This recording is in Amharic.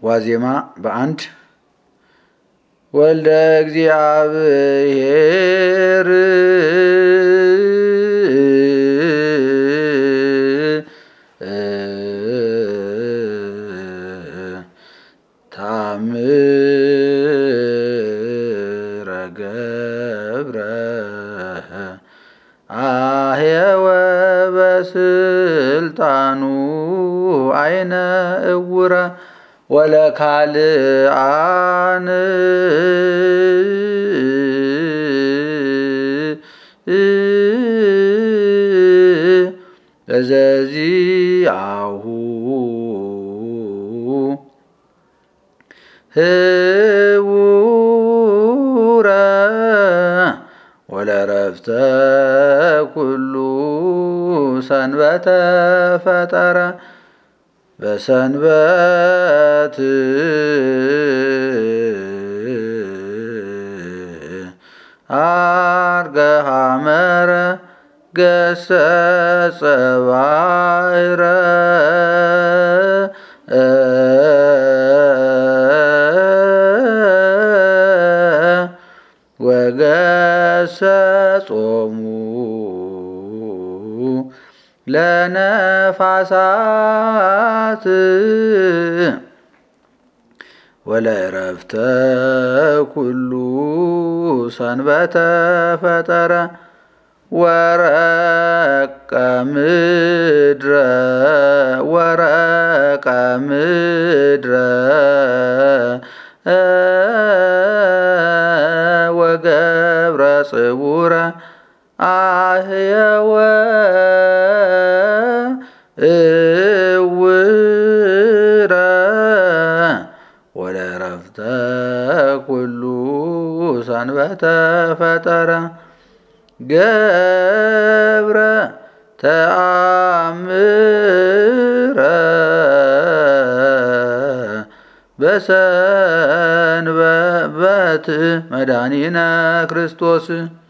ዋዜማ በአንድ ወልደ እግዚአብሔር ታምረ ገብረ አህየወ በስልጣኑ አይነ እውረ ወለካልአን እዘዚአሁ ህቡረ ወለረፍተ ኩሉ ሰንበተ ፈጠረ በሰንበት አርገ ሐመረ ገሰጸ ባሕረ ወገሰጾሙ ለነፋሳት ወለዕረፍተ ኩሉ ሰንበተ ፈጠረ ወረቀ ምድረ ወገብረ ጽቡረ አህየወ እውረ ወለረፍተ ኩሉ ሰንበተ ፈጠረ ገብረ ተአምረ በሰንበት መድኃኒነ ክርስቶስ